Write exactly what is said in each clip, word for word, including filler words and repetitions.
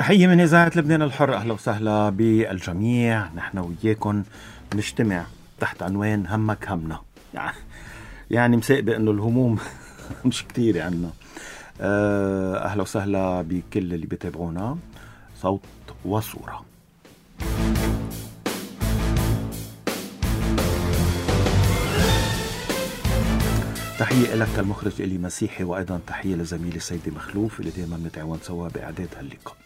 تحية من إذاعة لبنان الحر، أهلا وسهلا بالجميع. نحن وياكم نجتمع تحت عنوان همك همنا، يعني مساقبة أنه الهموم مش كتير عنا. أهلا وسهلا بكل اللي بيتابعونا صوت وصورة. تحية لك المخرج إلي مسيحي، وأيضا تحية لزميلي سيدي مخلوف اللي دائما نتعاون سوا بإعداد هاللقاء.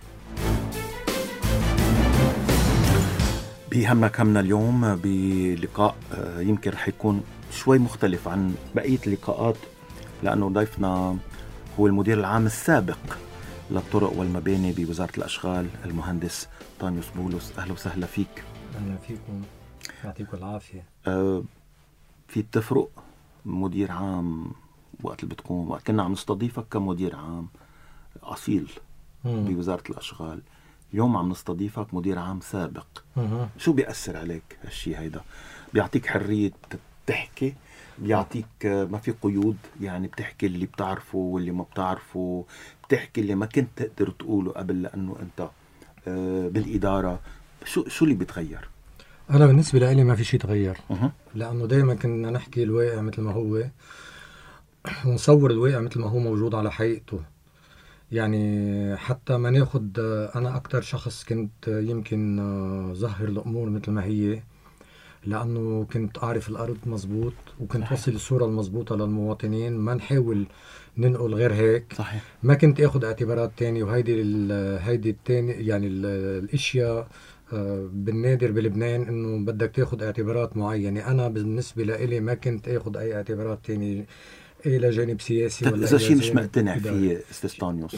بهمك همنا اليوم بلقاء يمكن رح يكون شوي مختلف عن بقية اللقاءات، لأنه ضيفنا هو المدير العام السابق للطرق والمباني بوزارة الأشغال المهندس طانيوس بولس. أهلا وسهلا فيك. أهلا فيكم، يعطيكم العافية. أه في تفرق مدير عام وقت اللي بتكون وقت كنا عم نستضيفك كمدير عام أصيل مم. بوزارة الأشغال، اليوم عم نستضيفك مدير عام سابق. مم. شو بيأثر عليك هالشي هيدا؟ بيعطيك حرية تحكي، بيعطيك ما في قيود، يعني بتحكي اللي بتعرفه واللي ما بتعرفه، بتحكي اللي ما كنت تقدر تقوله قبل لأنه أنت بالإدارة. شو شو اللي بيتغير؟ أنا بالنسبة لي ما في شيء تغير، أه. لأنه دايما كنا نحكي الواقع مثل ما هو ونصور الواقع مثل ما هو موجود على حقيقته. يعني حتى ما ناخد، أنا أكتر شخص كنت يمكن ظهر الأمور مثل ما هي، لأنه كنت أعرف الأرض مزبوط وكنت وصل الصورة المزبوطة للمواطنين، ما نحاول ننقل غير هيك. صحيح. ما كنت أخذ اعتبارات تانية، وهيدي هيدي التاني يعني الاشياء بالنادر بلبنان انه بدك تاخد اعتبارات معينة. انا بالنسبة لإلي ما كنت اخد اي اعتبارات تاني الى جانب سياسي ولا اذا شيء مش مقتنع فيه استاذ طانيوس،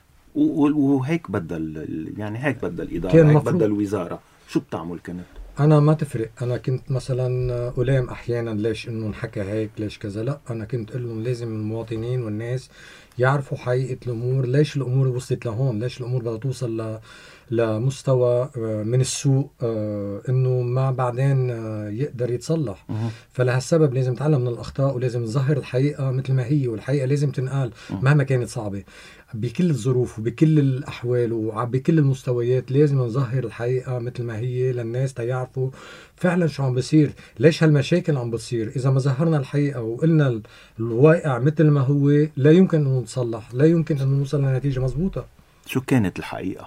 وهيك بدل يعني هيك بدل الادارة، هيك بدل الوزارة، شو بتعمل كنت؟ انا ما تفرق. انا كنت مثلا ألام احيانا ليش انه نحكى هيك ليش كذا، لا انا كنت اقول لهم لازم المواطنين والناس يعرفوا حقيقة الامور، ليش الامور وصلت لهون، ليش الامور بدها توصل ل لمستوى من السوء انه ما بعدين يقدر يتصلح. فلهالسبب لازم نتعلم من الاخطاء، ولازم نظهر الحقيقة مثل ما هي، والحقيقة لازم تنقال مهما كانت صعبة بكل الظروف وبكل الأحوال وبكل المستويات. لازم نظهر الحقيقة مثل ما هي للناس تيعرفوا فعلا شو عم بصير، ليش هالمشاكل عم بتصير. إذا ما ظهرنا الحقيقة وقلنا الواقع مثل ما هو، لا يمكن أن نتصلح، لا يمكن أن نوصل لنتيجة مزبوطة. شو كانت الحقيقة؟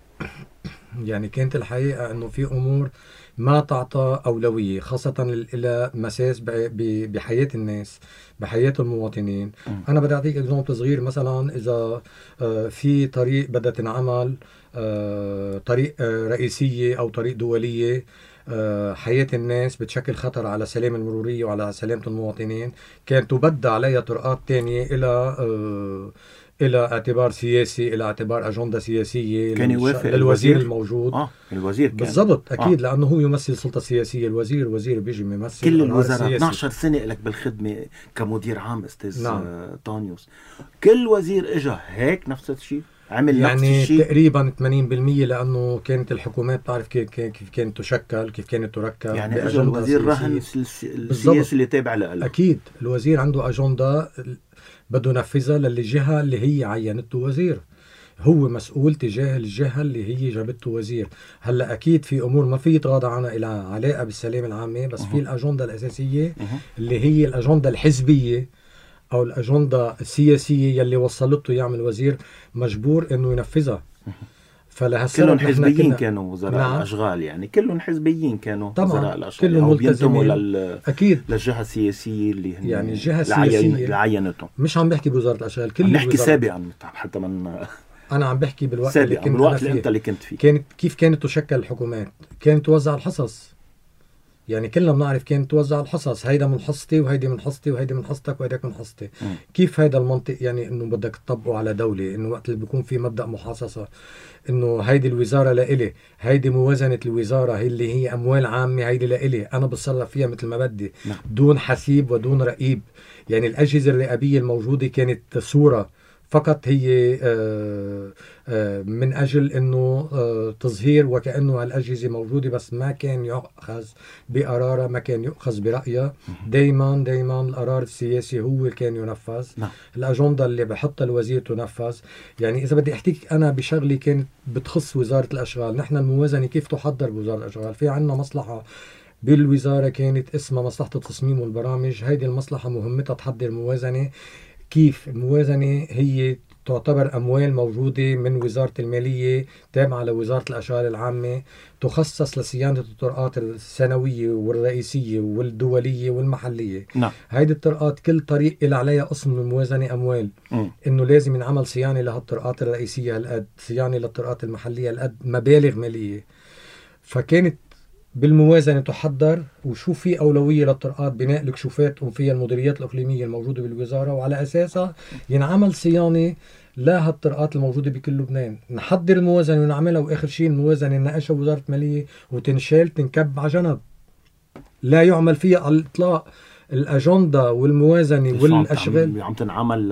يعني كانت الحقيقة أنه في أمور ما تعطى أولوية، خاصة إلى مساس بحياة الناس، بحياة المواطنين. م. أنا بدي أعطيك إكزامبل صغير. مثلا إذا في طريق بدها تنعمل، طريق رئيسية أو طريق دولية، حياة الناس بتشكل خطر على السلامة المرورية وعلى سلامة المواطنين، كانت تبدأ عليها طرقات تانية إلى إلى اعتبار سياسي، إلى اعتبار أجندة سياسية كان يوافق للوزير الوزير الموجود. آه الوزير كان بالضبط أكيد. آه. لأنه هو يمثل السلطة السياسية. الوزير الوزير بيجي يمثل كل الوزراء. اثنعش سنة لك بالخدمة كمدير عام أستاذ نعم. طانيوس، كل وزير إجا هيك نفس الشيء عمل يعني نفس الشيء تقريبا ثمانين بالمية، لأنه كانت الحكومات تعرف كيف كيف كانت تشكل، كيف كانت تركب. يعني إجا الوزير رهن السياسي اللي تابع له. أكيد الوزير عنده أجندة بده ينفذها للجهة اللي هي عينته وزير، هو مسؤول تجاه الجهة اللي هي جابته وزير. هلا أكيد في أمور ما في يتغاضى عنها إلى علاقة بالسلامة العامة، بس أه. في الأجندة الأساسية أه. اللي هي الأجندة الحزبية أو الأجندة السياسية يلي وصلته يعمل وزير مجبور إنه ينفذها. فلهالسبب كلهم حزبيين كانوا وزراء نعم. الأشغال، يعني كلهم حزبيين كانوا وزراء الأشغال، كلهم بينتموا لل... أكيد للجهة السياسية اللي هن يعني الجهة السياسية اللي عينتهم. مش عم بحكي بوزارة الأشغال، كل عم نحكي سابقا حتى من أنا عم بحكي بالوقت اللي كنت بالوقت اللي أنت اللي كنت فيه. كانت كيف كانت تشكل الحكومات، كانت توزع الحصص. يعني كلنا بنعرف كانت توزع الحصص، هيدا من حصتي وهيدي من حصتي وهيدي من حصتك وهيداك من حصتي. م. كيف هيدا المنطق؟ يعني انه بدك تطبقه على دولة، انه وقت اللي بيكون في مبدأ محاصصة، انه هيدي الوزارة لإلي، هيدي موازنة الوزارة هي اللي هي اموال عامة، هيدي لإلي انا بتصرف فيها مثل ما بدي دون حسيب ودون رقيب. يعني الأجهزة الرقابية الموجودة كانت صورة فقط هي من أجل أنه تظهير وكأنه الأجهزة موجودة، بس ما كان يؤخذ بقرارها، ما كان يؤخذ برأيها. دايما دايما القرار السياسي هو اللي كان ينفذ. نعم. الأجندة اللي بحطها الوزير تنفذ. يعني إذا بدي أحكيك أنا بشغلي كانت بتخص وزارة الأشغال، نحن الموازنة كيف تحضر بوزارة الأشغال؟ في عنا مصلحة بالوزارة كانت اسمها مصلحة التصميم والبرامج. هيدي المصلحة مهمتها تحضر موازنة. كيف الموازنة؟ هي تعتبر أموال موجودة من وزارة المالية تابعة لوزارة الأشغال العامة، تخصص لصيانة الطرقات السنوية والرئيسية والدولية والمحلية. نعم. هيدي الطرقات كل طريق إلى عليها قسم من الموازنة أموال، م. إنه لازم ينعمل صيانة لهالطرقات الرئيسية هالقد، صيانة للطرقات المحلية هالقد، مبالغ مالية. فكانت بالموازنة تحضر وشو في أولوية للطرقات، بناء الكشوفات تقوم فيها المديريات الإقليمية الموجودة بالوزارة، وعلى أساسها ينعمل صيانة لهالطرقات الموجودة بكل لبنان. نحضر الموازنة ونعملها، وآخر شيء الموازنة نناقشها وزارة المالية وتنشال تنكب على جنب، لا يعمل فيها على الإطلاق. الأجندة والموازنة والأشغال عم تنعمل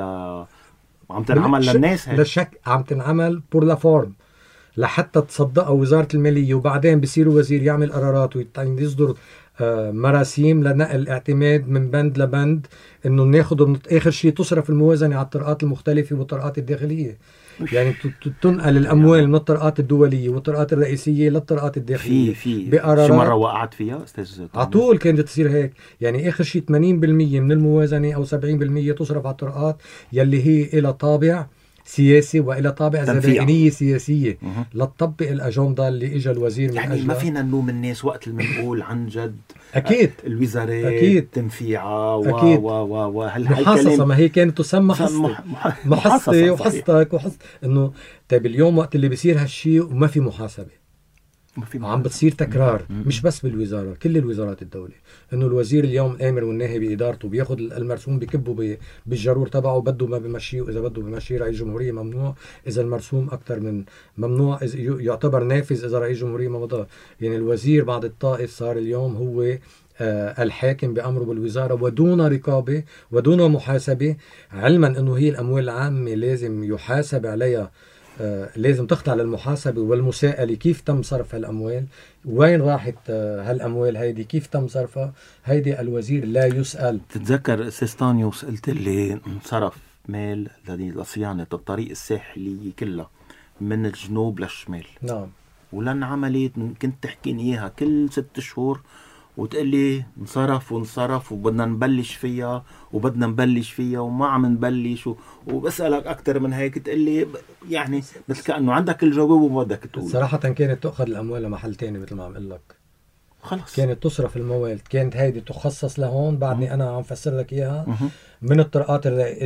عم تنعمل للناس هيك. لا شك عم تنعمل بور لا فورم لحتى تصدقها وزارة المالية، وبعدين بصير وزير يعمل قرارات ويصدر آه مراسيم لنقل الاعتماد من بند لبند، انه ناخذ اخر شيء تصرف الموازنة على الطرقات المختلفة والطرقات الداخلية. يعني تنقل الاموال من الطرقات الدولية والطرقات الرئيسية للطرقات الداخلية. في في شي مرة وقعت فيها استاذ؟ على طول كانت تصير هيك. يعني اخر شيء ثمانين بالمية من الموازنة او سبعين بالمية تصرف على الطرقات يلي هي إلى طابع سياسي وإلى طابع زبائنية سياسية لتطبق الأجندة اللي إجا الوزير من يعني أجلها. ما فينا نلوم الناس وقت اللي بنقول عن جد أكيد الوزارات أكيد تنفيعها و أكيد. و و و محاصصة، ما هي كانت تسمى حصة محصة وحصتك وحصت إنه طيب اليوم وقت اللي بيصير هالشيء وما في محاسبة، عم بتصير تكرار مم. مش بس بالوزارة، كل الوزارات الدولة، انه الوزير اليوم الامر والناهي بادارته بياخذ المرسوم بكبه بالجرور تبعه، بده ما بمشيه، واذا بده بمشيه رئيس جمهورية ممنوع، اذا المرسوم اكثر من ممنوع يعتبر نافذ اذا رئيس جمهورية ما مضى. يعني الوزير بعد الطائف صار اليوم هو آه الحاكم بأمره بالوزارة ودون رقابة ودون محاسبة، علما انه هي الاموال العامة لازم يحاسب عليها. آه لازم تخضع للمحاسبة والمساءلة، كيف تم صرف هالأموال، وين راحت آه هالأموال هيدي، كيف تم صرفها. هيدي الوزير لا يسأل. تتذكر سيستانيوس قلت لي انصرف مال لصيانة الطريق الساحلي كلها من الجنوب للشمال. نعم. ولن عملية كنت تحكيني إياها كل ست شهور وتقول لي انصرف وانصرف وبدنا نبلش فيها وبدنا نبلش فيها وما عم نبلش و... وبسألك أكتر من هيك تقول لي يعني مثل كأنه عندك الجواب وما بدك تقول. صراحة كانت تأخذ الأموال لمحل تاني مثل ما عم أقول لك. خلص كانت تصرف الموال، كانت هيدي تخصص لهون. بعدني أنا عم فسر لك إياها من الطرقات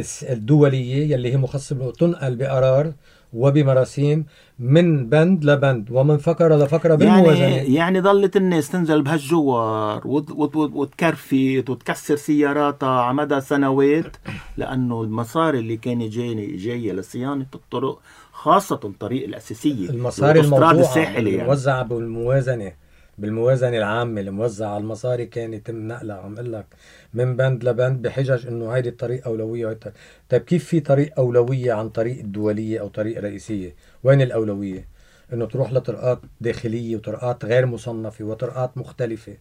الدولية يلي هي مخصصة تنقل بقرار وبمراسيم من بند لبند ومن فقرة لفقرة بالموازنة. يعني يعني ضلت الناس تنزل بهالجوار وتكرفت وتكسر سياراتها على مدى سنوات لأنه المصاري اللي كانت جاية جاية لصيانة الطرق، خاصة الطريق الأساسية المصاري الموضوعة الموزعة يعني. بالموازنة بالموازنة العامة الموزعة المصاري كانت يتم نقلها عم اقول لك من بند لبند بحجج انه هيدي الطريق اولوية. طيب كيف في طريق اولوية عن طريق الدولية او طريق رئيسية؟ وين الاولوية؟ انه تروح لطرقات داخلية وطرقات غير مصنفة وطرقات مختلفة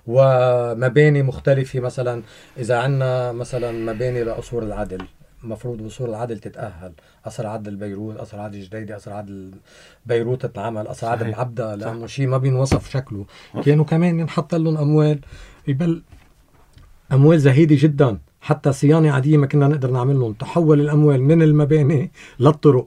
ومباني مختلفة. مثلا اذا عنا مثلا مباني لقصور العدل، مفروض وصول العدل تتأهل، قصر عدل بيروت، قصر عدل الجديدة، قصر عدل بيروت تتعمل، قصر عدل العبدة، لأنه شيء ما بينوصف شكله. كانوا كمان ينحط لهم أموال، يبل أموال زهيدة جدا، حتى صيانة عادية ما كنا نقدر نعمل لهم. تحول الأموال من المباني للطرق.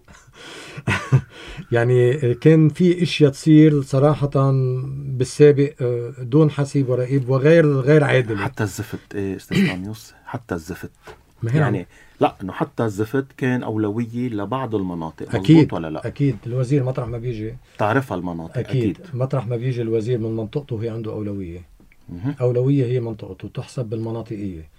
يعني كان في اشياء تصير صراحة بالسابق دون حسيب ورقيب وغير غير عادل. حتى الزفت ايه استاذ طانيوس، حتى الزفت يعني لا انه حتى الزفت كان اولويه لبعض المناطق. اكيد ولا لا؟ اكيد الوزير مطرح ما بيجي تعرفها المناطق. اكيد, أكيد. مطرح ما بيجي الوزير من منطقته هي عنده اولويه. مه. اولويه هي منطقته تحسب بالمناطقيه.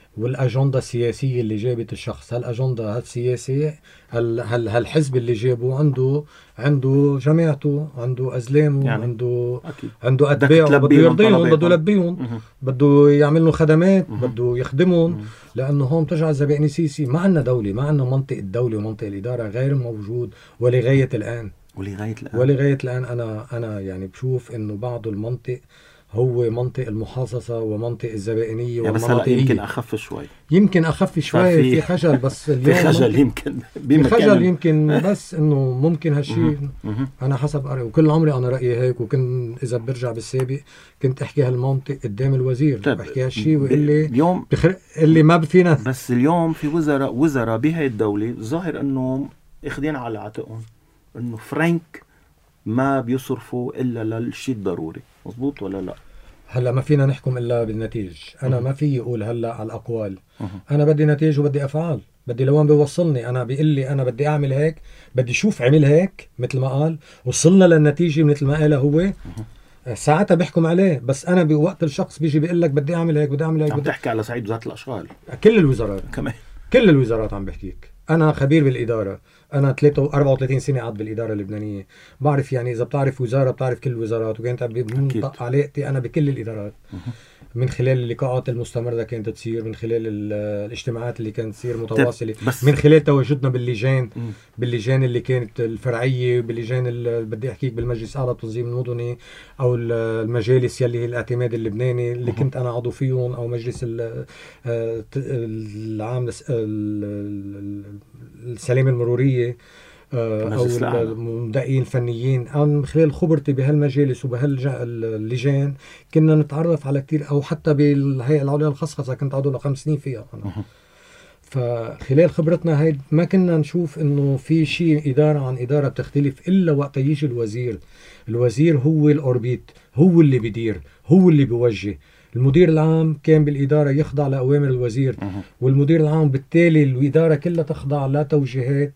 والاجنده السياسيه اللي جابت الشخص، هالاجنده هالسياسيه هال هال هالحزب اللي جابه عنده عنده جماعته، عنده ازلامه، يعني عنده أكيد. عنده اتباعه، بده يرضيهم، بده يلبيهم، بده يعمل له خدمات، بده يخدمهم، لانه هون بترجع الزبائن سيسي. ما عندنا دوله، ما عندنا منطق الدوله ومنطق الاداره غير موجود ولغايه الان ولغايه الان ولغايه الان انا انا يعني بشوف انه بعض المنطق هو منطق المحاصصة ومنطق الزبائنية يعني والمناطقية. يمكن أخف شوي يمكن أخف شوي في, في خجل، بس في خجل يمكن في خجل يمكن بس إنه ممكن هالشيء. أنا حسب رأيي، وكل عمري أنا رأيي هيك، وكنت إذا برجع بالسابق كنت أحكي هالمنطق قدام الوزير، بحكي هالشيء ويقول لي اليوم بخر... اللي ما فينا. بس اليوم في وزراء وزراء بهاي الدولة ظاهر إنهم اخذين على عاتقهم إنه فرانك ما بيصرفوا إلا للشيء الضروري. مظبوط ولا لا؟ هلا ما فينا نحكم الا بالنتيجة. انا أه. ما في اقول هلا على الاقوال. أه. انا بدي نتيجة وبدي افعال، بدي لوين بيوصلني. انا بيقول لي انا بدي اعمل هيك، بدي شوف عمل هيك مثل ما قال، وصلنا للنتيجة مثل ما قالها هو. أه. ساعتها بحكم عليه. بس انا بوقت الشخص بيجي بيقول لك بدي اعمل هيك بدي اعمل هيك. عم تحكي على صعيد وزارة الاشغال، كل الوزارات كمان كل الوزارات عم بحكيك. انا خبير بالاداره، انا ثلاثة وأربعة وثلاثين سنه قعدت بالاداره اللبنانيه، بعرف يعني اذا بتعرف وزاره بتعرف كل الوزارات، وكانت بمنطق علاقتي انا بكل الادارات من خلال اللقاءات المستمره كانت تصير، من خلال الاجتماعات اللي كانت تصير متواصله، من خلال تواجدنا باللجان باللجان اللي كانت الفرعيه، باللجان اللي بدي احكيك بالمجلس الاعلى للتنظيم المدني، او المجالس يلي هي الاعتماد اللبناني اللي كنت انا عضو فيهم، او مجلس العام السلامه المروريه، او المدققين الفنيين. انا من خلال خبرتي بهالمجالس وبهاللجان كنا نتعرف على كتير، او حتى بالهيئه العليا الخصخصه كنت عضو لخمس سنين فيها انا. فخلال خبرتنا هاي ما كنا نشوف انه في شيء اداره عن اداره بتختلف الا وقت يجي الوزير. الوزير هو الاوربيت، هو اللي بيدير، هو اللي بيوجه. المدير العام كان بالإدارة يخضع لأوامر الوزير، والمدير العام بالتالي الإدارة كلها تخضع لتوجيهات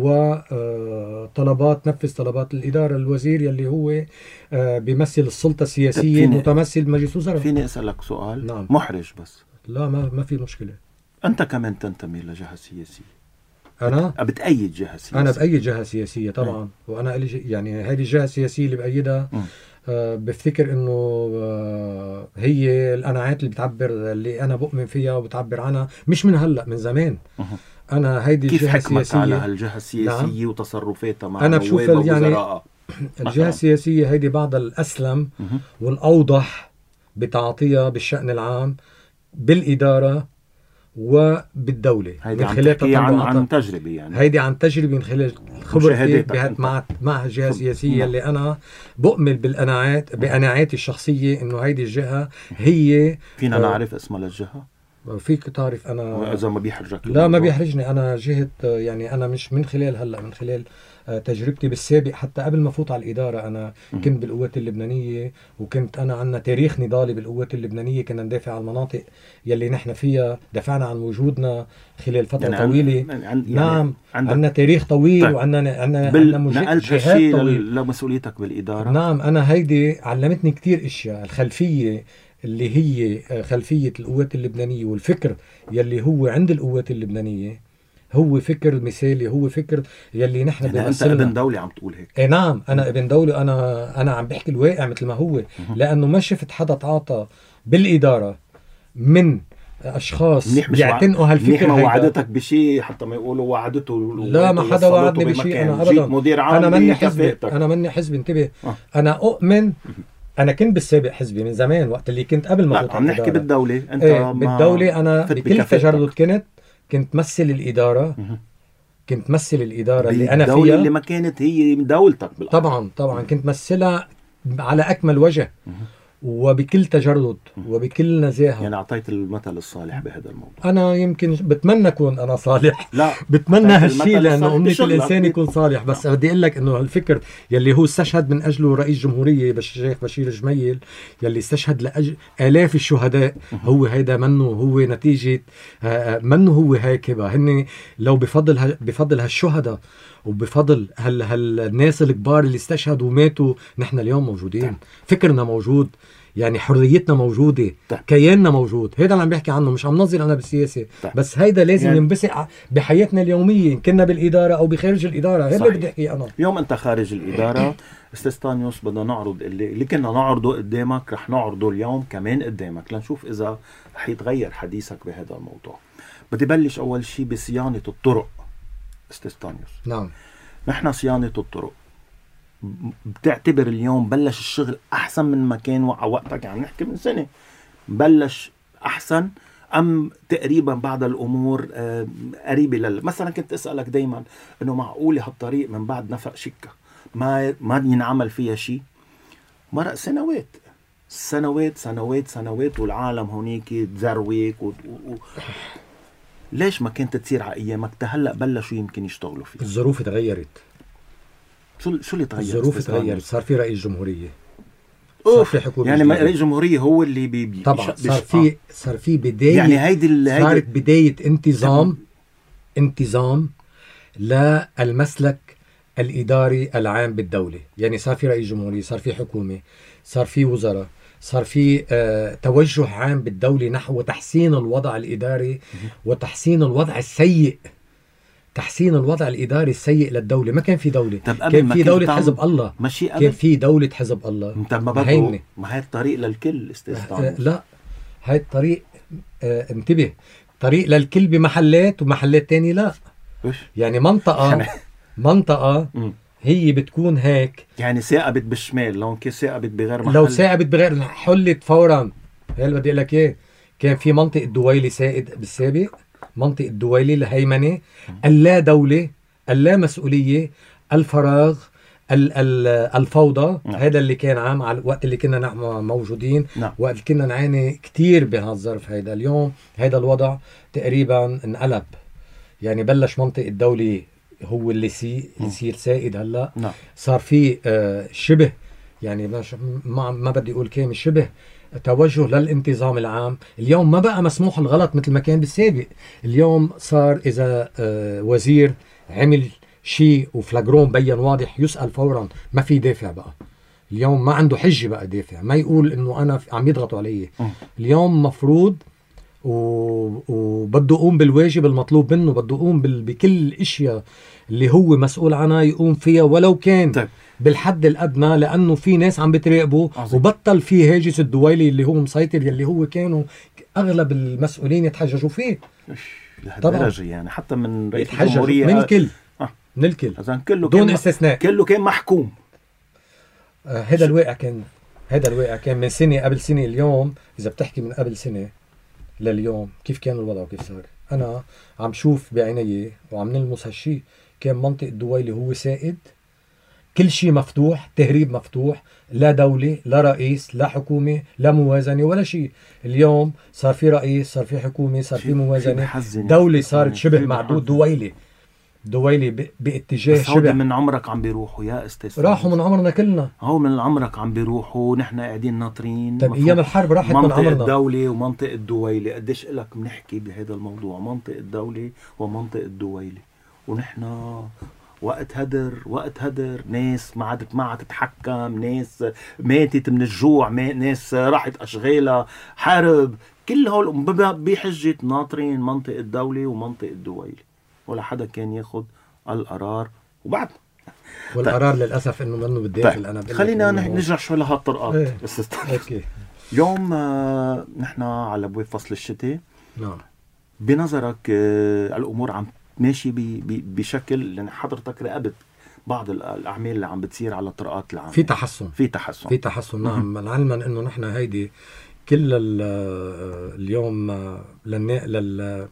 وطلبات، نفذ طلبات الإدارة. الوزير يلي هو بيمثل السلطة السياسية متمثل بمجلس وزراء. فيني أسألك سؤال نعم. محرج بس؟ لا ما ما في مشكلة. أنت كمان تنتمي لجهة سياسية؟ أنا بتأيد جهة سياسية؟ أنا بأيد جهة سياسية طبعا. م. وأنا يعني هذه الجهة السياسية اللي بأيدها أه بفتكر إنه أه هي القناعات اللي بتعبر اللي أنا بؤمن فيها وبتعبر عنها، مش من هلأ، من زمان. م. أنا هيدي كيف الجهة السياسية على هالجهة السياسية نعم. وتصرفاتها مع أنا بشوف يعني الجهة السياسية هيدي بعض الأسلم م. والأوضح بتعطيها بالشأن العام بالإدارة وبالدولة. هيدي من خلال عن, عن تجربة يعني هيدي عن تجربة من خلال خبرتي مع مع الجهة السياسية اللي أنا بؤمن بالقناعات بقناعاتي الشخصية إنه هيدي الجهة هي. فينا نعرف اسمها للجهة؟ فيك تعرف أنا إذا ما بيحرجك؟ لا ما بيحرجني. أنا جهة يعني أنا مش من خلال هلأ، من خلال تجربتي بالسابق حتى قبل ما فوت على الإدارة. أنا كنت بالقوات اللبنانية، وكنت أنا عنا تاريخ نضالي بالقوات اللبنانية. كنا ندافع عن المناطق يلي نحن فيها، دافعنا عن وجودنا خلال فترة يعني طويلة. يعني نعم يعني عنا تاريخ طويل. طيب. وعنا عنا بال... عنا جهات طويل لمسؤوليتك بالإدارة. نعم أنا هيدي علمتني كتير إشياء. الخلفية اللي هي خلفية القوات اللبنانية والفكر يلي هو عند القوات اللبنانية هو فكر مثالي، هو فكر يلي نحن يعني انت ابن دولة عم تقول هيك. اي نعم انا ابن دولة. انا انا عم بحكي الواقع مثل ما هو، لانه ما شفت حدا تعاطى بالإدارة من اشخاص بيعتنقوا هالفكر. منيح ما وعدتك بشيء حتى ما يقولوا وعدته. لا ما حدا وعدني بشيء. انا ابدا مدير عام. انا مني حزبي انا مني حزبي انتبه. أه. انا اؤمن. انا كنت بالسابق حزبي من زمان وقت اللي كنت قبل ما لا عم نحكي بالدولة. انت ايه بالدولة انا بكل تجرد كنت كنت مثل الإدارة. كنت مثل الإدارة اللي أنا فيها، الدولة اللي ما كانت هي دولتك بالأرض. طبعا طبعا كنت مثلها على أكمل وجه وبكل تجرد وبكل نزاهة. يعني أعطيت المثل الصالح بهذا الموضوع. أنا يمكن بتمنى أكون أنا صالح. لا بتمنى هالشيء لأنه أمنية الإنسان يكون صالح. بس بدي أقول لك إنه الفكر يلي هو استشهد من أجله رئيس جمهورية الشيخ بشير جميل، يلي استشهد لأجل آلاف الشهداء، هو هيدا منه هو نتيجة منه هو هيك. هن لو بفضل بفضل هالشهداء وبفضل هال هالناس الكبار اللي استشهدوا وماتوا نحن اليوم موجودين. فكرنا موجود. يعني حريتنا موجودة، طيب. كياننا موجود. هيدا اللي عم بحكي عنه، مش عم نظر أنا بالسياسة. طيب. بس هيدا لازم يعني ينبثق بحياتنا اليومية، إن كنا بالإدارة أو بخارج الإدارة. هيدا اللي بدي أحكي أنا. اليوم أنت خارج الإدارة أستاذ تانيوس، بدنا نعرض اللي, اللي كنا نعرضه قدامك رح نعرضه اليوم كمان قدامك لنشوف إذا رح يتغير حديثك بهذا الموضوع. بدي بلش أول شيء بصيانة الطرق أستاذ تانيوس. نعم. نحن صيانة الطرق بتعتبر اليوم بلش الشغل أحسن من ما كان وقتك، يعني نحكي من سنة بلش أحسن أم تقريبا بعض الأمور آه قريبة لل... مثلا كنت أسألك دايما إنه معقولة هالطريق من بعد نفق شكة ما ما ينعمل فيها شيء؟ مرق سنوات سنوات سنوات سنوات والعالم هونيك تزرويك و... و... ليش ما كانت تصير على أيامك تهلأ بلشوا يمكن يشتغلوا فيها؟ الظروف تغيرت. شو شو اللي تغير؟ الظروف تغيرت، صار في رئيس جمهورية، صار في حكومة، يعني رئيس جمهورية هو اللي بي بي طبعا بيش... صار في صار في بداية، يعني هيدي صارت هيدي... بداية انتظام انتظام للمسلك الإداري العام بالدولة. يعني صار في رئيس جمهورية، صار في حكومة، صار في وزراء، صار في آه توجه عام بالدولة نحو تحسين الوضع الإداري وتحسين الوضع السيء، تحسين الوضع الإداري السيء للدولة. ما كان في دولة، كان في دولة حزب الله، ماشي كان في دولة حزب الله. انت ما بدو ما هي الطريق للكل استاذ آه لا، هاي الطريق آه انتبه، طريق للكل بمحلات ومحلات تاني لا. يعني منطقة منطقة م. هي بتكون هيك، يعني ثاقبت بالشمال، لو كان ثاقبت بغير محل، لو ثاقبت بغير حلت فورا. هي اللي بدي اقول لك ايه، كان في منطقة دويلي سائد بالسابق، منطقة دويلي الهيمنة، اللا دولة، اللا مسؤولية، الفراغ، الفوضى. نعم. هذا اللي كان عام على الوقت اللي كنا نحن موجودين. نعم. وقت كنا نعاني كتير بهالظرف هيدا. اليوم هيدا الوضع تقريبا انقلب، يعني بلش منطقة الدولة هو اللي سي يصير سائد هلا. نعم. صار في آه شبه، يعني ما ما بدي اقول كلمة، شبه توجه للانتظام العام. اليوم ما بقى مسموح الغلط مثل ما كان بالسابق. اليوم صار اذا آه وزير عمل شيء وفلاجرون بين واضح يسأل فورا، ما في دافع بقى. اليوم ما عنده حجة بقى دافع، ما يقول انه انا عم يضغطوا علي. م. اليوم مفروض وبده يقوم بالواجب المطلوب منه، بده يقوم بكل الاشياء اللي هو مسؤول عنها يقوم فيها ولو كان طيب. بالحد الادنى، لانه في ناس عم بتراقبه. عظيم. وبطل في هاجس الدويلي اللي هو مسيطر، يلي هو كانوا اغلب المسؤولين يتحججوا فيه لهالدرجه، يعني حتى من رئيس الجمهوريه من الكل آه. من الكل كله دون استثناء، كله كان محكوم. هذا آه الواقع كان هذا الواقع كان من سنه قبل سنه. اليوم اذا بتحكي من قبل سنه لليوم كيف كان الوضع وكيف صار، انا عم شوف بعيني وعم نلمس هالشيء. كان منطقة دويلي هو سائد، كل شيء مفتوح، تهريب مفتوح، لا دولة لا رئيس لا حكومة لا موازنة ولا شيء. اليوم صار في رئيس، صار في حكومة، صار في موازنة، دولة صارت شبه معدود. دويلي دويلي باتجاه شبه من عمرك عم بيروحوا يا استاذ، راحوا من عمرنا كلنا. هو من عمرك عم بيروحوا، نحن قاعدين ناطرين. طيب ايام الحرب راحت من عمرنا. منطقة الدولة ومنطقة دويلي، قديش لك بنحكي بهذا الموضوع، منطقة الدولة ومنطقة دويلي، ونحن وقت هدر وقت هدر ناس ما عادت ما عاد تتحكم، ناس ماتت من الجوع، ناس راحت اشغالها، حرب، كل هول بحجة ناطرين منطقة الدولة ومنطقة دويلي، ولا حدا كان ياخد القرار. وبعد والقرار طيب. للأسف إنه منه بالداخل. طيب. أنا خلينا نرجع شوي لهالطرقات. ايه. اوكي. يوم آه نحن على ابواب فصل الشتاء. نعم. بنظرك آه الأمور عم ماشي بشكل، لأن حضرتك راقبت بعض الأعمال اللي عم بتصير على الطرقات العامة، في تحسن في تحسن في تحسن نعم. علما إنه نحن هيدي كل اليوم لل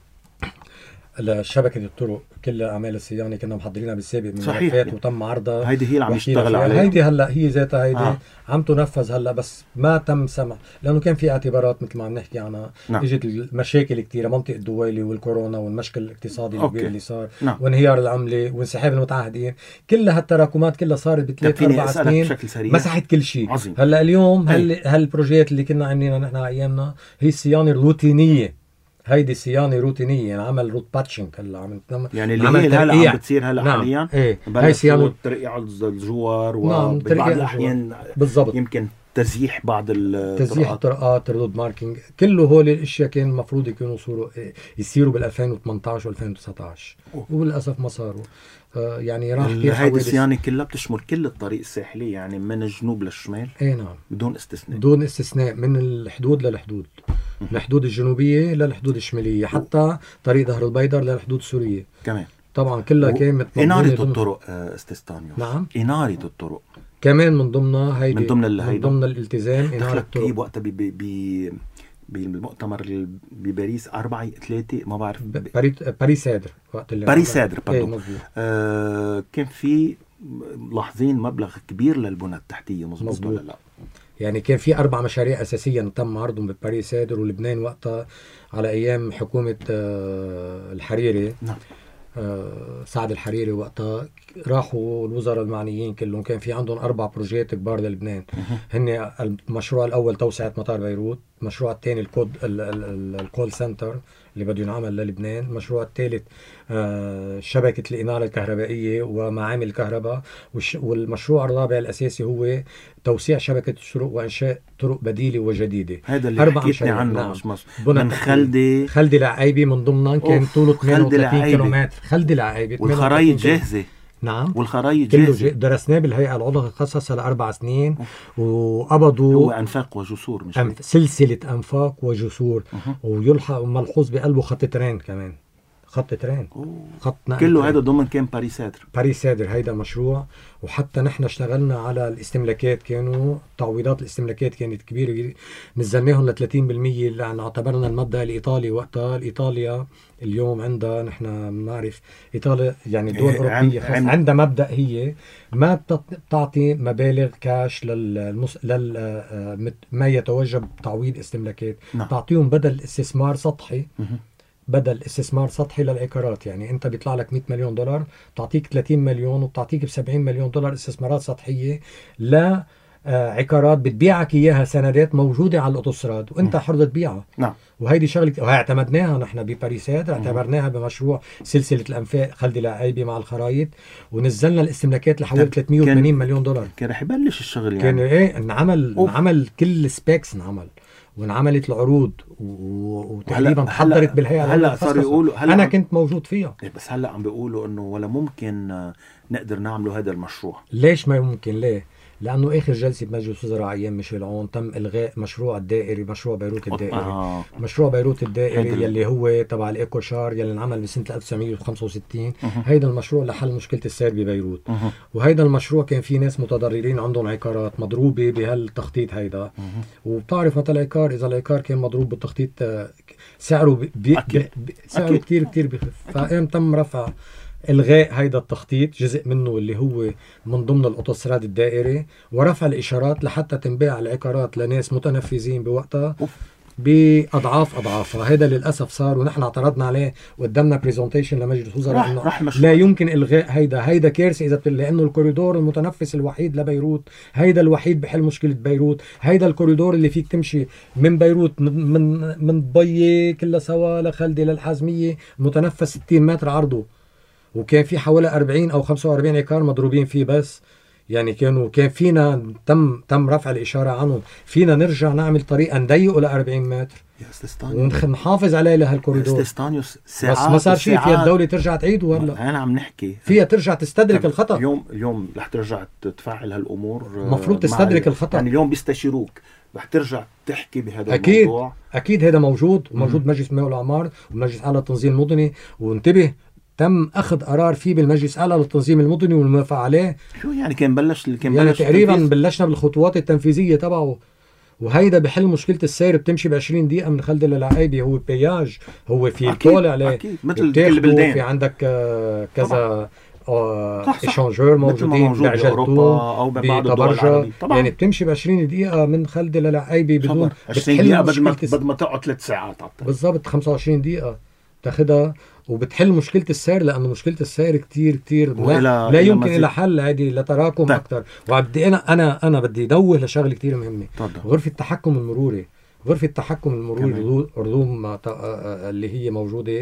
لشبكة الطرق، كل أعمال الصيانة كنا محضرينها بالسابق من ملفات وتم عرضها. هيدي هي اللي عم يشتغل عليها. هيدي هلا هي ذاتها هيدي آه. عم تنفذ هلا، بس ما تم سمع لأنه كان في اعتبارات مثل ما عم نحكي عنها. نعم. اجت المشاكل كتيرة، منطقة الدويلي والكورونا والمشكل الاقتصادي الكبير اللي صار. نعم. وانهيار العملة وانسحاب المتعهدين، كل هالتراكمات كلها صارت بثلاث أربع سنين مسحت كل شيء. هلا اليوم هل هالبروجيات اللي كنا عاملينها نحن أيامنا هي الصيانة الروتينية. هيدي صيانه روتينيه، يعني عمل روت باتشنج هلا عم يعني اللي هي هلا عم بتصير هلا. نعم. حاليا ايه. هاي صيانه ترقيع الجوار وبعض الاحيان بالضبط يمكن تزييح بعض تزييح الطرقات، الرود ماركينج، كله هول الاشياء كان المفروض يكونوا صوروا يصيروا بال ألفين وثمانية عشر وألفين وتسعة عشر وللاسف ما صاروا. آه يعني راح كثير هيدي الصيانه كلها بتشمل كل الطريق الساحلي يعني من الجنوب للشمال. اي نعم بدون استثناء. بدون استثناء من الحدود للحدود، من الحدود الجنوبيه للحدود الشماليه، حتى طريق ظهر البيدر للحدود السوريه كمان. طبعا كلها و... كانت اناره الطرق استستانيوس. نعم اناره الطرق كمان من ضمنها هيدي من ضمن من ضمن الالتزام اناره الطرق. وقتها ب ب بالمؤتمر بباريس أربعة ثلاثة ما بعرف باريس سادر وقت اللي باريس سادر ايه آه كان في لاحظين مبلغ كبير للبنى التحتية. مظبوط, مظبوط ولا لا؟ يعني كان في أربع مشاريع أساسية تم عرضهم بباريس سادر ولبنان وقتها على أيام حكومة آه الحريري. نعم. آه سعد الحريري وقتها راحوا الوزراء المعنيين كلهم، كان في عندهم أربع بروجيات كبار للبنان. هن المشروع الأول توسعة مطار بيروت، المشروع الثاني الكود الكول سنتر اللي بده ينعمل للبنان، المشروع الثالث آه شبكة الإنارة الكهربائية ومعامل الكهرباء، والمشروع الرابع الأساسي هو توسيع شبكة الطرق وإنشاء طرق بديلة وجديدة. هذا اللي حكيتني عنه. نعم. مش مصر من خلدي خلدي لعايبي من ضمنها كان طوله ثمانية وثلاثين كيلومتر. خلدي لعايبي والخرايط جاهزة. نعم والخرايط جاهزة درسناه بالهيئة العضوية الخاصة لأربع سنين. وقبضوا هو أنفاق وجسور مش أنف... سلسلة أنفاق وجسور. أه. ويلحق ملحوظ بقلبه خط ترين كمان، خط ترين خط كله هذا ضمن كان باريس سادر. باريس سادر هيدا المشروع. وحتى نحن اشتغلنا على الاستملاكات، كانوا تعويضات الاستملاكات كانت كبيرة، نزلناهم ل ثلاثين بالمية لأن اعتبرنا المبدأ الإيطالي وقتها. الإيطاليا اليوم عندها، نحن بنعرف إيطاليا يعني دول أوروبية عند... عندها مبدأ هي ما بتعطي مبالغ كاش للمس... لل ما يتوجب تعويض استملاكات. نعم. تعطيهم بدل استثمار سطحي. م- بدل استثمار سطحي للعقارات. يعني انت بيطلع لك مئة مليون دولار، بتعطيك ثلاثين مليون وبتعطيك ب سبعين مليون دولار استثمارات سطحية لا عقارات بتبيعك اياها سندات موجودة على الاوتوستراد وانت حر تبيعها. نعم. وهيدي شغله وهي اعتمدناها نحن بباريسات، اعتبرناها بمشروع سلسلة الانفاق خلدي لعايبي مع الخرايط، ونزلنا الاستملاكات لحوالي ثلاثمئة وثمانين مليون دولار. كان رح يبلش الشغل يعني. كان ايه انعمل انعمل كل سبيكس انعمل وانعملت العروض وتقريبا تحضرت بالهيئة. هلا صار يقولوا انا كنت موجود فيها. بس هلا عم بيقولوا انه ولا ممكن نقدر نعمله هذا المشروع. ليش ما ممكن؟ ليه؟ لانه اخر جلسه بمجلس وزراء ايام ميشيل عون تم الغاء مشروع الدائري، مشروع بيروت الدائري. آه. مشروع بيروت الدائري يلي هو تبع الايكو شار يلي انعمل بسنه ألف وتسعمئة وخمسة وستين. أه. هيدا المشروع لحل مشكله السير ببيروت. أه. وهيدا المشروع كان في ناس متضررين عندهم عقارات مضروبه بهالتخطيط هيدا. أه. وبتعرف مثل العقار اذا العقار كان مضروب بالتخطيط سعره بي بي سعره كثير كثير بخف. فقام تم رفع الغاء هيدا التخطيط جزء منه اللي هو من ضمن الاوتوستراد الدائري، ورفع الاشارات لحتى تنباع العقارات لناس متنفذين بوقتها باضعاف اضعافها. هذا للاسف صار ونحن اعترضنا عليه وقدمنا بريزنتيشن لمجلس وزراء انه لا يمكن الغاء هيدا. هيدا كارثه اذا لانه الكوريدور المتنفس الوحيد لبيروت، هيدا الوحيد بحل مشكله بيروت. هيدا الكوريدور اللي فيك تمشي من بيروت من من بيه كلها سوا لخلدي للحازميه، متنفس ستين متر عرضه، وكان في حوالي أربعين أو خمسة وأربعين عقار مضروبين فيه. بس يعني كانوا كان فينا تم تم رفع الإشارة عنهم، فينا نرجع نعمل طريقة نضيقه ل أربعين متر ونحافظ عليه لهالكوريدور. بس ما صار شيء، فيها الدولة ترجع تعيده. هلا أنا عم نحكي فيها ترجع تستدرك الخطأ. اليوم اليوم رح ترجع تفعل هالأمور، المفروض تستدرك الخطأ. يعني اليوم بيستشيروك رح ترجع تحكي بهذا أكيد. الموضوع. أكيد هذا موجود وموجود مجلس الماء والأعمار ومجلس أعلى التنظيم المدني. وانتبه تم أخذ قرار فيه بالمجلس الأعلى للتنظيم المدني والموافقة عليه. شو يعني كان بلش كان يعني بلش تقريبا التنفيذ؟ بلشنا بالخطوات التنفيذية تبعه. وهيدا بحل مشكلة السير، بتمشي بعشرين دقيقة من خلدي للعايبي. هو بياج، هو في طالع عليه مثل كل البلدان. في عندك كذا إشانجور موجودين بعجلتو أو ببعض الدول العربية. يعني بتمشي بعشرين دقيقة من خلدي للعايبي بدون عشرين دقيقة بدل ما بدل ما تقعد ثلاث ساعات بالضبط. خمسة وعشرين دقيقة تاخدها وبتحل مشكلة السير، لأنه مشكلة السير كتير كتير لا, لا يمكن إلى حل هذه لتراكم طيب. أكتر. وبدي أنا أنا أنا بدي دوه لشغله كتير مهمة. طبعا. غرفة التحكم المروري غرفة التحكم المروري رذوم اللي هي موجودة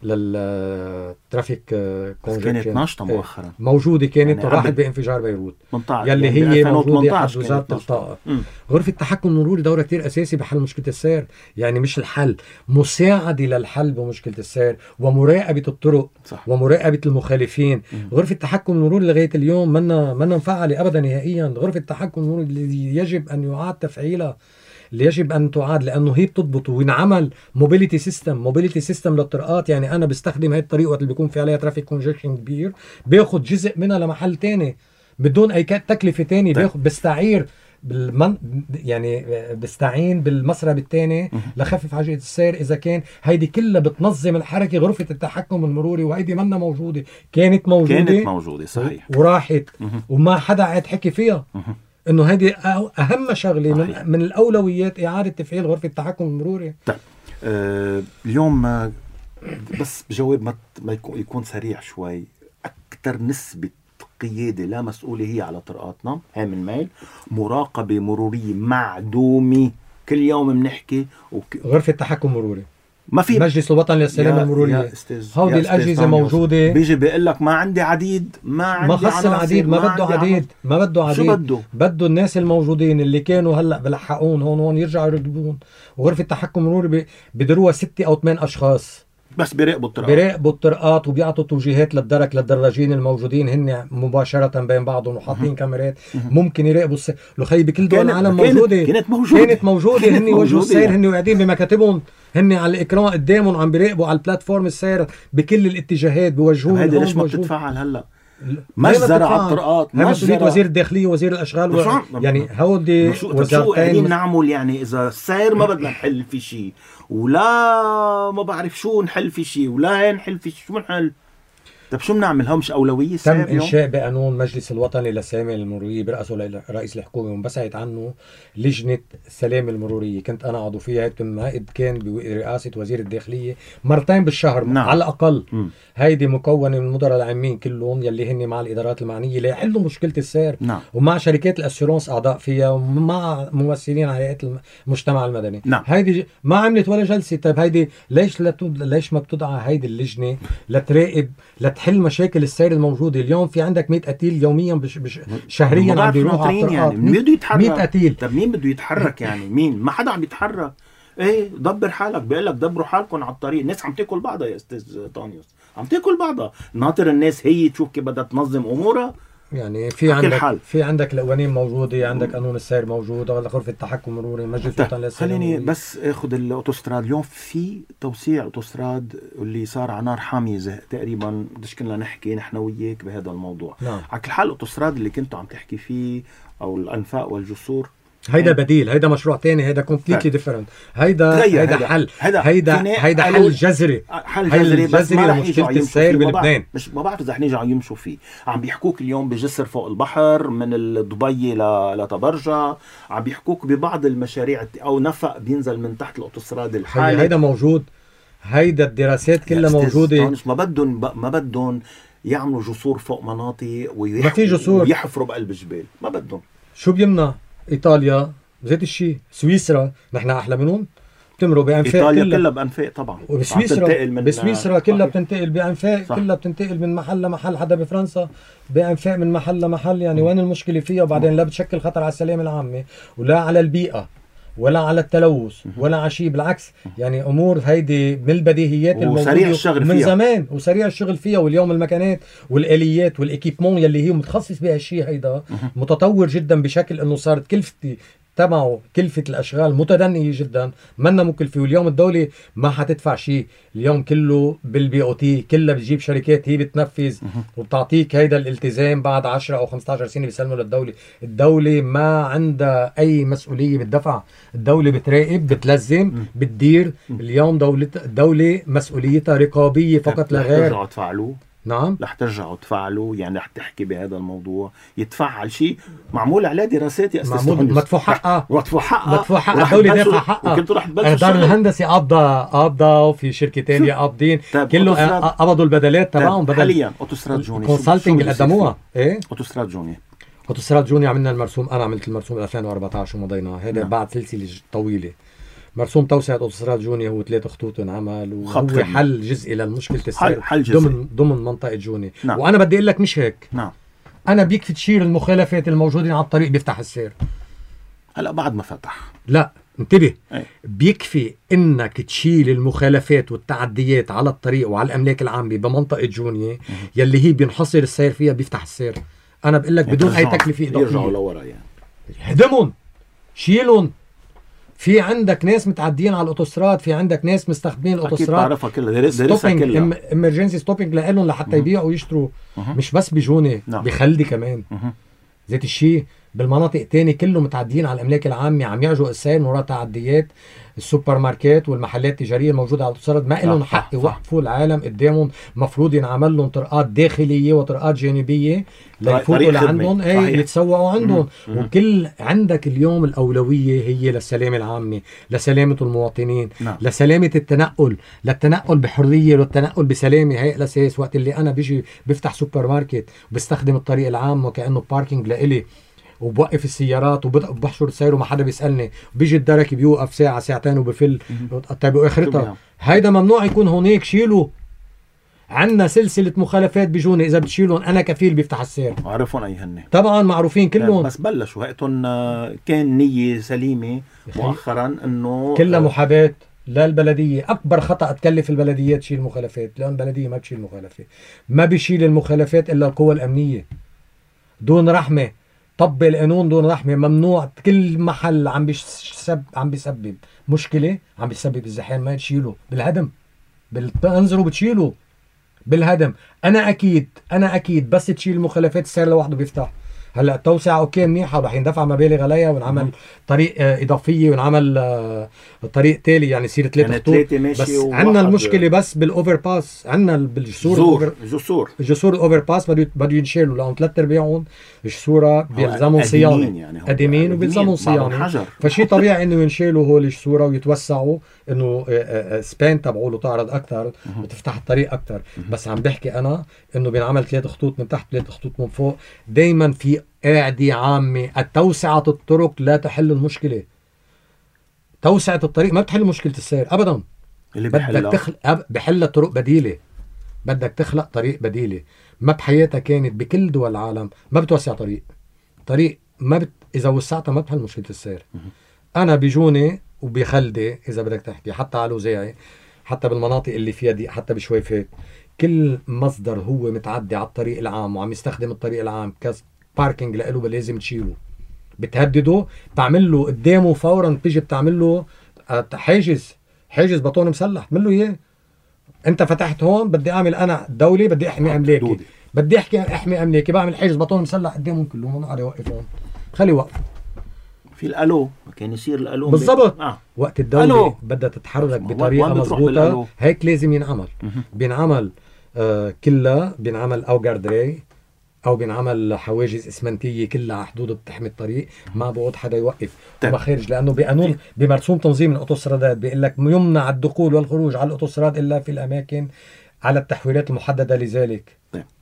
للترافيك كانت ناشطة مؤخرا، موجودة كانت يعني وراحت بانفجار بيروت يلي يعني هي موجودة حد وزارة الطاقة. غرفة التحكم المروري دورها كتير أساسي بحل مشكلة السير، يعني مش الحل، مساعدة للحل بمشكلة السير ومراقبة الطرق صح. ومراقبة المخالفين. مم. غرفة التحكم المروري لغاية اليوم منا منا مفعلة أبدا نهائيا. غرفة التحكم المروري اللي يجب أن يعاد تفعيلها، اللي يجب أن تعاد، لأنه هي بتضبط وينعمل موبيليتي سيستم موبيليتي سيستم للطرقات. يعني أنا بستخدم هاي الطريقة وقت اللي بيكون في عليها ترافيك كونجكشن كبير، باخد جزء منها لمحل تاني بدون أي تكلفة تاني، باخد بستعير بالمن يعني بستعين بالمسرب الثاني لخفف عجلة السير. إذا كان هيدي كلها بتنظم الحركة غرفة التحكم المروري، وهيدي منا موجودة، كانت موجودة كانت موجودة صحيح وراحت وما حدا عاد حكي فيها. انه هذه اهم شغله من, من الاولويات اعاده تفعيل غرفه التحكم المروري. طيب آه اليوم بس بجاوب ما يكون, يكون سريع شوي. اكثر نسبه قياده لا مسؤوله هي على طرقاتنا، هاي من ميل مراقبه مروريه معدومه، كل يوم بنحكي وك... غرفه التحكم المروري ما في مجلس الوطني للسلامه المروريه، هودي الاجهزه موجوده. بيجي بيقول لك ما عندي عديد، ما عندي ما خص العديد، ما, ما بده عديد، ما بده عديد. شو بده؟ بده الناس الموجودين اللي كانوا هلا بلحقون هون هون يرجعوا يركبون. وغرفه التحكم المروري بدروها ستة او ثمان اشخاص بس بيراقبوا الطرقات، بيراقبوا الطرقات وبيعطوا توجيهات للدرك للدراجين الموجودين هن مباشره بين بعضهم وحاطين كاميرات ممكن يراقبوا السير. لو خي بكل دول العالم موجوده، كانت موجوده كانت موجوده هن يوجهوا السير، هن قاعدين بمكاتبهم، هن على الاكران قدامهم عم بيراقبوا على البلاتفورم السير بكل الاتجاهات، بيوجهوه. هيدي ليش ما بتتفعل هلا؟ مجزرة على الطرقات، مسؤولية وزير الداخلية وزير الأشغال و... يعني هودي وزارتين نعمل. يعني إذا السير ما بدنا نحل في شيء، ولا ما بعرف شو نحل في شيء، ولا نحل في شيء، شو نحل؟ طب شو بنعمل؟ هم مش أولوية؟ تم إنشاء بقانون مجلس الوطني للسلامة المرورية برأسه رئيس الحكومة، وانبثقت عنه لجنة السلامة المرورية، كنت أنا عضو فيها. بتنعقد كان برئاسة وزير الداخلية مرتين بالشهر. نعم. على الأقل. م. هيدي مكونة من المدراء العامين كلهم يلي هن مع الإدارات المعنية ليحلوا مشكلة السير. نعم. ومع شركات الأسيرونس أعضاء فيها، ومع ممثلين على هيئات المجتمع المدني. نعم. هيدي ما عملت ولا جلسة. طيب هيدي ليش لتد... ليش ما بتدعى هيدي اللجنة لتراقب لتحل مشاكل السير الموجودة؟ اليوم في عندك مئة قتيل يوميا بش... بش... شهريا عم بيروحوا على الطرقات. يعني مين بده يتحرك؟ مئة قتيل. طب مين بده يتحرك يعني؟ مين؟ ما حدا عم يتحرك. ايه دبر حالك، بيقول لك دبروا حالكم على الطريق. الناس عم تاكل بعضها يا استاذ طانيوس، عم تاكل بعضها. ناطر الناس هي تشوف كيف بدها تنظم امورها. يعني في عندك حال. في عندك القوانين موجوده، عندك قانون السير موجود، ولا غرفه التحكم المروري، مجلس الوطني للسلامه. خليني بس اخذ الاوتوستراد. اليوم في توسيع اوتوستراد اللي صار على نار حاميه تقريبا، بدش كنا نحكي نحن وياك بهذا الموضوع. نعم. على كل حال الاوتوستراد اللي كنتوا عم تحكي فيه او الانفاق والجسور، هيدا بديل، هيدا مشروع تاني، هيدا كومبليتلي ديفرنت. هيدا هيدا, هيدا حل هيدا هيدا, هيدا حل جذري، حل جذري بس ما لمشكله السير بلبنان. مش ما بعرف اذا حنيجي عم يمشوا فيه. عم بيحكوك اليوم بجسر فوق البحر من دبي لطبرجة، عم بيحكوك ببعض المشاريع او نفق بينزل من تحت الاوتوستراد الحالي. هيدا موجود، هيدا الدراسات كلها موجوده. ما بدهم ما بدهم يعملوا جسور فوق مناطق ما في جسور ويحفروا بقلب الجبال. ما بدهم. شو بيمنع؟ إيطاليا زيت الشيء، سويسرا نحن أحلى منهم، بتمروا بأنفاق. إيطاليا كلها, كلها بأنفاق طبعا. وبسويسرا بسويسرا كلها بتنتقل بأنفاق، كلها بتنتقل من محل لمحل. حدا بفرنسا بأنفاق من محل لمحل. يعني م. وين المشكلة فيها؟ وبعدين لا بتشكل خطر على السلامة العامة ولا على البيئة ولا على التلوث ولا على شيء، بالعكس. يعني امور هيدي من البديهيات الموجوده من زمان، وسريع الشغل فيها. واليوم المكانات والاليات والاكيبمون يلي هي متخصص بهالشيء هيدا متطور جدا، بشكل انه صارت كلفتي تبعه كلفة الأشغال متدنية جدا، منا مكلفة. واليوم الدولة ما حتدفع شيء، اليوم كله بالبي او تي، كلها بتجيب شركات هي بتنفذ وبتعطيك هيدا الالتزام. بعد عشرة أو خمسة عشر سنة بيسلموا للدولة. الدولة ما عندها أي مسؤولية بالدفع، الدولة بتراقب، بتلزم، بتدير. اليوم دولة الدولة مسؤوليتها رقابية فقط لا غير. ترجعوا تفعلوا. نعم. رح ترجعوا تفعلوا، يعني رح تحكي بهذا الموضوع، يتفعل شيء معمول عليه دراسات يا استاذ معمول، مدفوع حقها، مدفوع حقها، مدفوع حقها، الدولة دافعة حقها. وكنتوا رح تبلشوا دار الهندسة قابضة قابضة، وفي شركة تانية قابضين، كله قبضوا البدلات تبعهم. بدل حاليا اوتوستراد جوني كونسلتنج اللي قدموها. ايه اوتوستراد جوني اوتوستراد جوني عملنا المرسوم، انا عملت المرسوم ألفين وأربعة عشر ومضيناه. هذا بعد سلسلة طويلة. مرسوم توسعة اوتوستراد جوني هو ثلاث خطوط انعمل وهو خط حل جزئي للمشكلة السير حل جزئي ضمن ضمن منطقة جوني. نعم. وانا بدي اقول لك مش هيك. نعم. انا بيكفي تشيل المخالفات الموجودين على الطريق بيفتح السير. هلا بعد ما فتح. لا انتبه. أي. بيكفي انك تشيل المخالفات والتعديات على الطريق وعلى الاملاك العامة بمنطقة جوني يلي هي بينحصر السير فيها بيفتح السير. انا بقول لك بدون اي تكلفة اضافية. يرجعوا لورا يعني. هدمهم شيلهم. في عندك ناس متعديين على الاوتوستراد، في عندك ناس مستخدمين الاوتوستراد اكيد بعرفها كلها دارسها كلها امرجنسي ستوبينج لهم لحتى يبيعوا ويشتروا. مه. مش بس بجوني. نعم. بخلدي كمان. مه. ذات الشيء بالمناطق تاني كله متعديين على الاملاك العامه عم يعجوا السير من وراء تعديات. السوبر ماركت والمحلات التجاريه الموجوده على الاوتوستراد ما لهم حق يوقفوا العالم قدامهم. مفروض ينعمل لهم طرقات داخليه وطرقات جانبيه ليفوتوا لعندهم اي يتسوقوا عندهم. مم. وكل عندك اليوم الاولويه هي للسلامه العامه، لسلامه المواطنين. نعم. لسلامه التنقل، للتنقل بحريه والتنقل بسلامه. هي الاساس. وقت اللي انا بيجي بفتح سوبر ماركت وبستخدم الطريق العام وكانه باركينج لإلي وبوقف السيارات وبحشر السير وما حدا بيسألني، بيجي الدرك بيوقف ساعة ساعتين وبفل. طيب واخرتها هيدا ممنوع يكون هونيك. شيلوا. عنا سلسلة مخالفات بيجوني إذا بتشيلهم أنا كفيل بيفتح السير. عارفون أي هن طبعا معروفين كلهم. بس بلشوا وقتهم كان نية سليمة مؤخرا إنه كلها محاباة للبلدية. أكبر خطأ تكلف البلديات تشيل المخالفات، لأن البلدية ما بتشيل مخالفات. ما بيشيل المخالفات إلا القوى الأمنية دون رحمة. طبق القانون دون رحمة. ممنوع. كل محل عم بيسبب عم بيسبب مشكلة، عم بيسبب الزحام، ما تشيله بالهدم. بتنظروا بتشيله بالهدم. أنا أكيد أنا أكيد بس تشيل المخالفات السير لوحده بيفتح. هلا التوسعة اوكي منيحة ورح يندفع مبالغ عليها ونعمل طريق اضافية ونعمل طريق تالي يعني يصير ثلاث يعني خطوط. بس عندنا المشكلة بس بالاوفر باس. عندنا بالجسور الجسور الجسور الاوفر باس بده بده ينشالوا لانه ثلاث ارباعهم جسورة بيلزموا صيانة قديمين وبيلزموا صيانة. فشي طبيعي انه ينشالوا هول الجسورة ويتوسعوا انه سبان تبعوله تعرض اكثر وتفتح الطريق اكثر. بس عم بحكي انا انه بينعمل ثلاث خطوط من تحت ثلاث خطوط من فوق. دايما في قاعدة عامة. التوسعة الطرق لا تحل المشكلة. توسعة الطريق ما بتحل مشكلة السير أبدا. اللي بدك تخلق بحل طرق بديلة. بدك تخلق طريق بديلة. ما بحياتها كانت بكل دول العالم ما بتوسع طريق. طريق ما بت... إذا وسعتها ما بتحل مشكلة السير. أنا بجوني وبخلدي إذا بدك تحكي حتى على الوزاعي حتى بالمناطق اللي فيها دي حتى بشويفات كل مصدر هو متعدي على الطريق العام وعم يستخدم الطريق العام كز باركينج لإله لازم تشيله. بتهدده تعمل له قدامه فورا. بتيجي بتعمل له حاجز حاجز بطون مسلح. تعمل له اياه. انت فتحت هون بدي اعمل انا دولة بدي احمي املاكي بدي احكي احمي املاكي بعمل حاجز بطون مسلح قدامهم كلهم. انا اوقف هون خلي وقف في الالو كان يصير الالو بالضبط. آه. وقت الدولة بدها تتحرك بطريقة مضبوطة هيك لازم ينعمل. بينعمل آه كلها بينعمل او جاردري او بينعمل حواجز اسمنتيه كلها على حدود بتحمي الطريق. ما بقعد حدا يوقف وبخارج لانه بقانون بمرسوم تنظيم الاوتوسترادات بيقول لك يمنع الدخول والخروج على الاوتوستراد الا في الاماكن على التحويلات المحدده لذلك.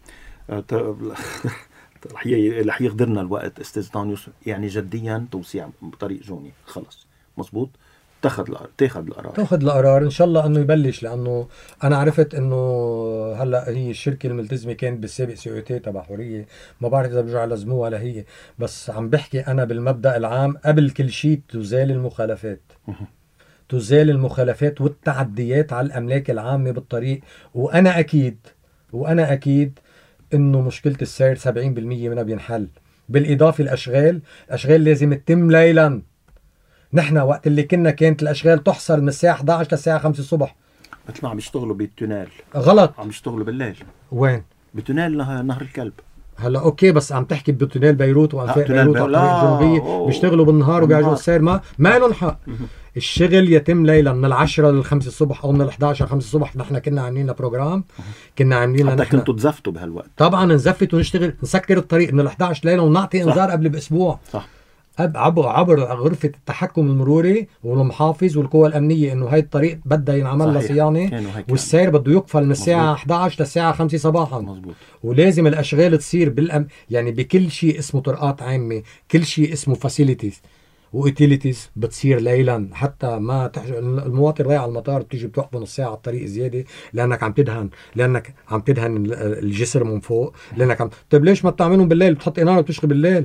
رح رح يغدرنا الوقت استاذ دانيوس. يعني جديا توسيع بطريق جوني خلص مزبوط. تاخذ تاخذ القرار تاخذ القرار ان شاء الله انه يبلش. لانه انا عرفت انه هلا هي الشركه الملتزمه كانت بالسابق سي او تي تبع حوريه. ما بعرف اذا بيرجعوا يلزموها ولا هي. بس عم بحكي انا بالمبدا العام قبل كل شيء تزال المخالفات. تزال المخالفات والتعديات على الاملاك العامه بالطريق. وانا اكيد وانا اكيد انه مشكله السير سبعين بالمية منها بينحل. بالاضافه الاشغال الاشغال لازم تتم ليلا. نحن وقت اللي كنا كانت الاشغال تحصر من الساعه إحدى عشر للساعه خمسة الصبح. مثل ما عم يشتغلوا بالتونيل. غلط. عم يشتغلوا بالليل. وين؟ بتونيل نهر الكلب. هلا اوكي بس عم تحكي بتونيل بيروت وانفاق بيروت على الطريق الجنوبيه بيشتغلوا بالنهار وبيعجوا السير. ما ما لهم حق. الشغل يتم ليلا من العشرة للخمسة الصبح او من الإحدى عشر لخمسة الصبح. نحن كنا عاملين لنا بروجرام كنا عاملين لنا. حتى كنتوا تزفتوا بهالوقت. طبعا نزفت ونشتغل نسكر الطريق من الإحدى عشر ليلا ونعطي انذار قبل باسبوع. صح. عبر عبر غرفة التحكم المروري والمحافظ والقوى الأمنية إنه هاي الطريق بدها ينعمل لها صيانة والسير بده يقفل من الساعة إحدى عشر للساعة خمسة صباحا. مزبوط. ولازم الأشغال تصير بالأم يعني بكل شيء اسمه طرقات عامة كل شيء اسمه فاسيليتيز وإوتيليتيز بتصير ليلا حتى ما تحج... المواطن رايح على المطار بتيجي بتوقف نص ساعة على الطريق زيادة لأنك عم تدهن لأنك عم تدهن الجسر من فوق لأنك عم طيب ليش ما بتعملهم بالليل بتحط إنارة وبتشغل بالليل؟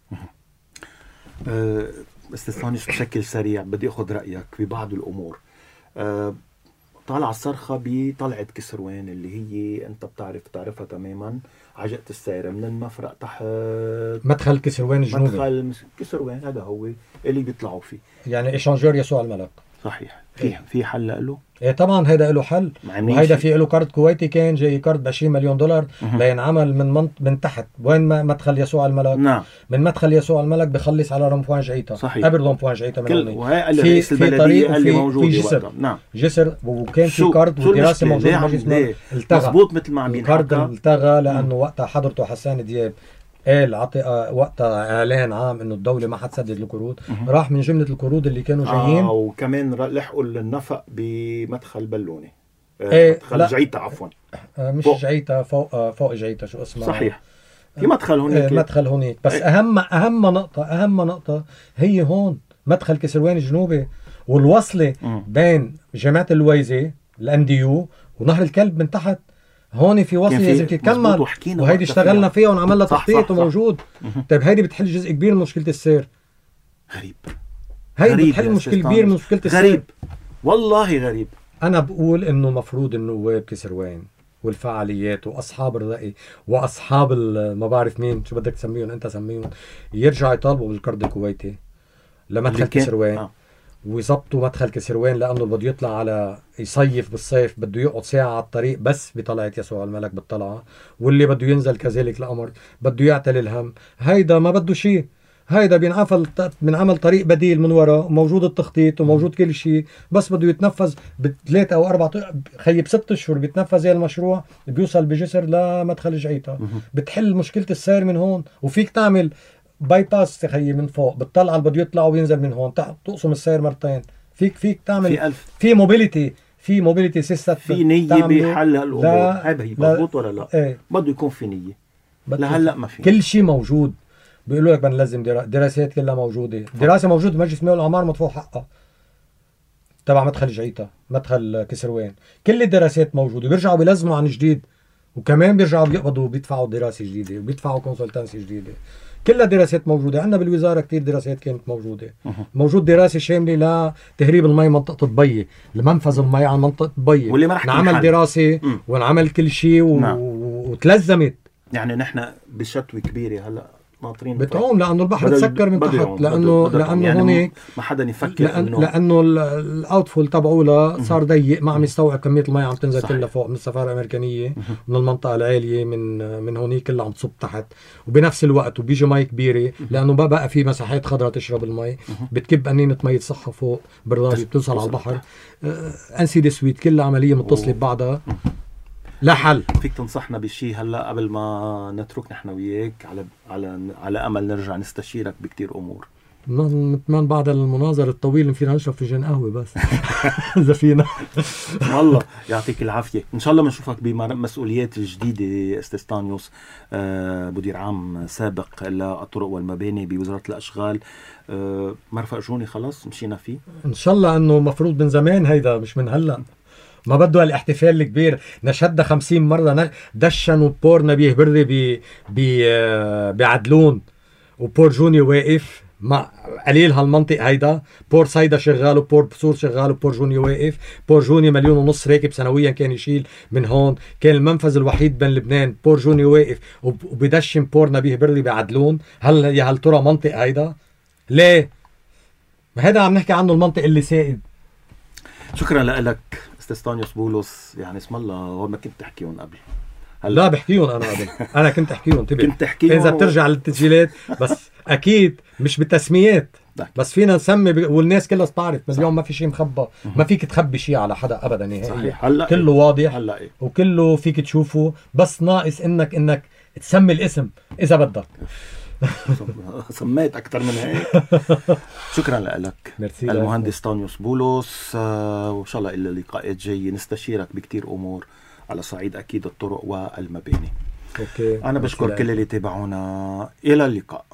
أه استاذ بشكل سريع بدي أخذ رأيك ببعض الأمور. أه طالع الصرخة بطلعة كسروان اللي هي أنت بتعرف تعرفها تماما عجقة السيرة من المفرق تحت مدخل كسروان الجنوبي. مدخل كسروان هذا هو اللي بيطلعوا فيه يعني إشانجور يسوع الملك. صحيح. في في حل له؟ ايه طبعا هيدا له حل وهيدا في له كارت كويتي كان جاي كارت ب عشرين مليون دولار لينعمل من منط... من تحت وين ما مدخل يسوع الملك. نعم. من مدخل يسوع الملك بخلص على رمفوان جعيتا. صحيح. قبل رمفوان جعيتا من هون في في طريق اللي موجود في جسر. نعم. جسر وكان في كارت ودراسه موجوده مجلس التغى. مضبوط مثل ما عم ينحكى. الكارت التغى لانه وقتها حضرته حسان دياب قال عطي وقتها اعلان عام انه الدوله ما حتسدد القروض. راح من جمله القروض اللي كانوا جايين اه وكمان لحقوا النفق بمدخل بلوني. ايه مدخل جعيتا عفوا آه مش فوق. جعيتا فوق فوق جعيتا شو اسمها. صحيح. في مدخل هونيك. ايه مدخل هونيك بس ايه. اهم اهم نقطه اهم نقطه هي هون مدخل كسروان الجنوبي والوصله م. بين جامعه الويزه الانديو ونهر الكلب من تحت. هون في وصله لازم تتكمل وهيدي اشتغلنا فيها ونعمل لها تخطيط وموجود. طيب هيدي بتحل جزء كبير من مشكله السير. غريب. هيدي بتحل مشكله كبير من مشكله السير. غريب والله غريب. انا بقول انه مفروض النواب كسروان والفعاليات واصحاب الراي واصحاب ما بعرف مين شو بدك تسميهم انت سميهم يرجعوا يطالبوا بالقرض الكويتي لمدخل كسروان. آه. ويظبطوا مدخل كسروان لانه بده يطلع على يصيف بالصيف بده يقعد ساعه على الطريق بس بطلعه يسوع الملك بالطلعه واللي بده ينزل كذلك الامر بده يعتل الهم. هيدا ما بده شيء. هيدا بينعمل بينعمل طريق بديل من وراء وموجود التخطيط وموجود كل شيء بس بده يتنفذ بثلاثة او اربع خيب ست اشهر بيتنفذ هذا المشروع بيوصل بجسر لمدخل جعيتا. بتحل مشكله السير من هون وفيك تعمل باي باس تخيي من فوق بتطلع اللي بده يطلع وينزل من هون تقسم السير مرتين. فيك فيك تعمل في ألف. في موبيليتي في موبيليتي سيستم في نيه بحل هالامور. هذا هي مضبوط ولا لا؟ ايه. بده يكون في نيه. لهلا ما في. كل شيء موجود. بيقولوا لك بنلزم درا... دراسات كلها موجوده. دراسه موجوده بمجلس المال والعمار مدفوع حقها تبع مدخل جعيتا مدخل كسروان. كل الدراسات موجوده بيرجعوا بيلزموا عن جديد وكمان بيرجعوا بيقبضوا وبيدفعوا دراسه جديده وبيدفعوا كونسلتانسي جديده. كلها دراسات موجوده. عندنا بالوزاره كتير دراسات كانت موجوده. موجود دراسه شامله لتهريب المي منطقه الضبيه لمنفذ المي عن منطقه الضبيه. نعمل دراسه م. ونعمل كل شيء و... نعم. وتلزمت. يعني نحن بشتوي كبيره هلا ناطرين بتعوم لانه البحر تسكر من تحت لانه لانه يعني هونيك ما حدا يفكر لأن انه لانه الاوتفول تبعوله صار ضيق ما عم يستوعب كميه المي عم تنزل كلها فوق من السفاره الامريكانيه من المنطقه العاليه من من هونيك كلها عم تصب تحت وبنفس الوقت وبيجي مي كبيره لانه ما بقى في مساحات خضراء تشرب المي بتكب قنينه مي صحه فوق بالراديو بتوصل على البحر. انسي دي سويت كلها عمليه متصله ببعضها لا حل. فيك تنصحنا بشيء هلا قبل ما نترك نحن وياك على على على امل نرجع نستشيرك بكتير امور. نتمنى بعد المناظر الطويل فينا نشرب فنجان قهوه بس اذا فينا. والله يعطيك العافيه. ان شاء الله بنشوفك بمسؤوليات جديده استاذ تانيوس آه مدير عام سابق للطرق والمباني بوزاره الاشغال. آه مرفق جوني خلاص مشينا فيه ان شاء الله انه مفروض من زمان هيدا مش من هلا. ما بده هالاحتفال الكبير. نشدها خمسين مرة دشنوا بور نبيه بري بي بي بعدلون وبور جوني واقف ما قليل هالمنطق هيدا. بور صيدا شغال وبور بسور شغال وبور جوني واقف. بور جوني مليون ونص راكب سنويا كان يشيل من هون. كان المنفذ الوحيد بين لبنان بور جوني واقف وبدشن بور نبيه بري بعدلون. هل يا هل ترى منطق هيدا؟ ليه؟ ما هيدا عم نحكي عنه المنطق اللي سائد. شكرا لك استاذ تانيوس بولس. يعني اسم الله هو ما كنت تحكيهم قبل. لا بحكيهم انا قبل. انا كنت احكيهم انتبه. كنت تحكيهم اذا بترجع للتسجيلات بس اكيد مش بالتسميات بس فينا نسمي ب... والناس كلها بتعرف من اليوم ما في شيء مخبى. ما فيك تخبي شيء على حدا ابدا نهائيا. كله واضح هلا وكله فيك تشوفه بس ناقص انك انك تسمي الاسم اذا بدك. سميت أكتر من هيك. شكرا لك المهندس تانيوس بولس. آه وإن شاء الله إلا لقاءات جاية نستشيرك بكتير أمور على صعيد أكيد الطرق والمباني. أوكي. أنا بشكر كل اللي تابعونا. إلى اللقاء.